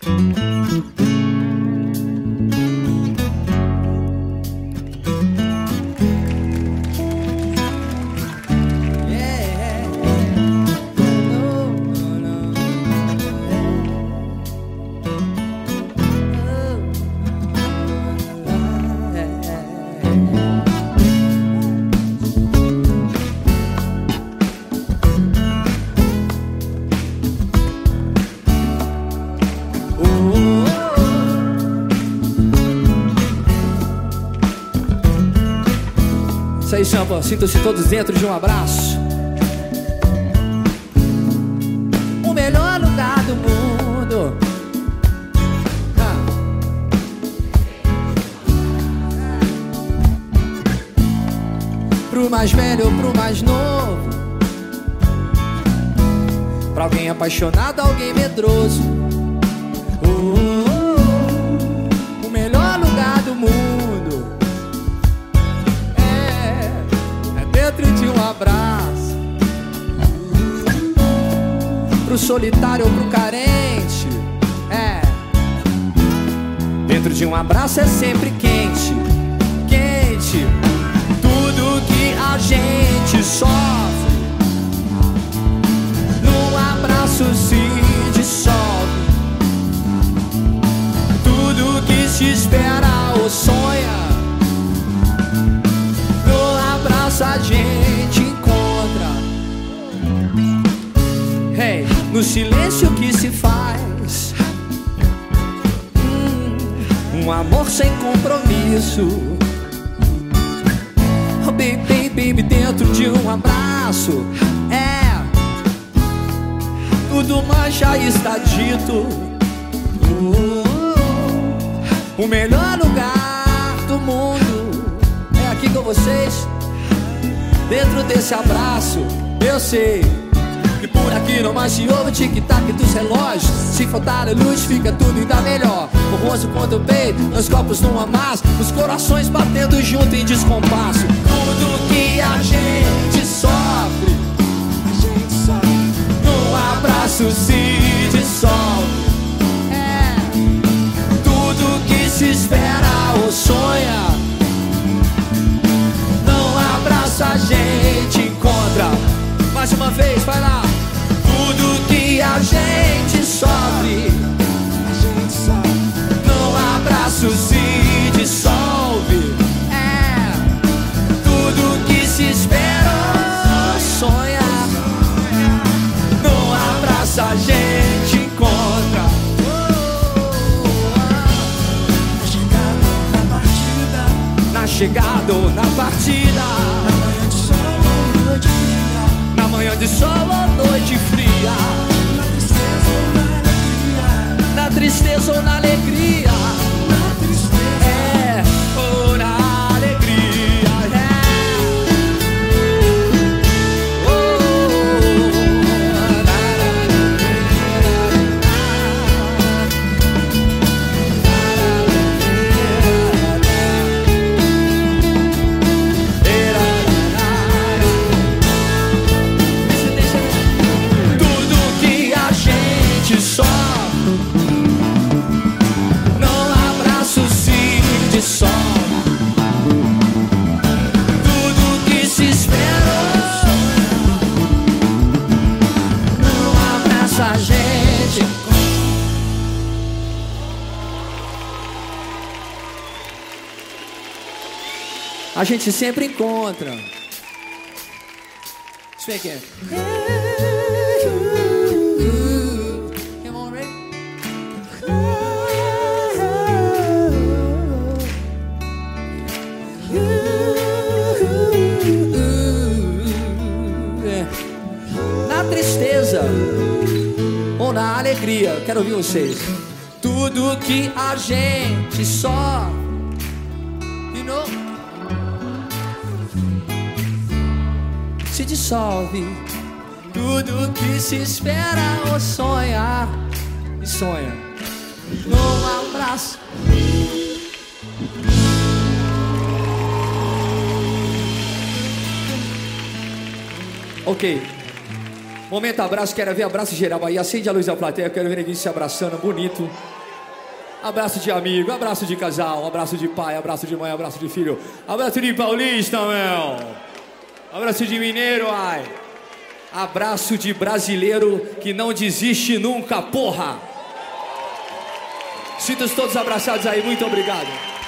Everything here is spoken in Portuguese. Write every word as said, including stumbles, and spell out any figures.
Isso aí, Champa, sintam-se todos dentro de um abraço. O melhor lugar do mundo. Ah. Pro mais velho ou pro mais novo, pra alguém apaixonado, alguém medroso. Oh, oh, oh. O melhor lugar do mundo de um abraço. Pro solitário ou pro carente, é, dentro de um abraço é sempre quente, quente. Tudo que a gente sofre num abraço se dissolve. Tudo que se espera ou sonha, a gente encontra. Hey, no silêncio que se faz hum, um amor sem compromisso. Oh, baby, baby, dentro de um abraço, é, tudo mais já está dito. Oh, o melhor lugar do mundo é aqui com vocês. Dentro desse abraço, eu sei que por aqui não mais se ouve o tic-tac dos relógios. Se faltar a luz, fica tudo ainda melhor. O rosto contra o peito, dois copos num amasso, os corações batendo junto em descompasso. Tudo que a gente sofre, a gente sofre, num abraço se dissolve. É, tudo que se espera ou sonha, a gente encontra. Mais uma vez, vai lá. Tudo que a gente sofre, a gente sofre, num abraço se dissolve. É, tudo que se espera, sonha, num abraço a gente encontra. Na chegada ou na partida, na manhã de sol ou noite fria, na tristeza ou na alegria, é, ou na alegria, é. A gente sempre encontra. Isso aqui é. Come on, Rick. Na tristeza ou na alegria, quero ouvir vocês. Tudo que a gente só e não se dissolve. Tudo que se espera ou sonha, e sonha num abraço. Ok, momento abraço, quero ver abraço geral aí. Acende a luz da plateia, quero ver ninguém se abraçando, bonito. Abraço de amigo, abraço de casal, abraço de pai, abraço de mãe, abraço de filho, abraço de paulista, meu. Abraço de mineiro, ai. Abraço de brasileiro que não desiste nunca, porra. Sintam-se todos abraçados aí, muito obrigado.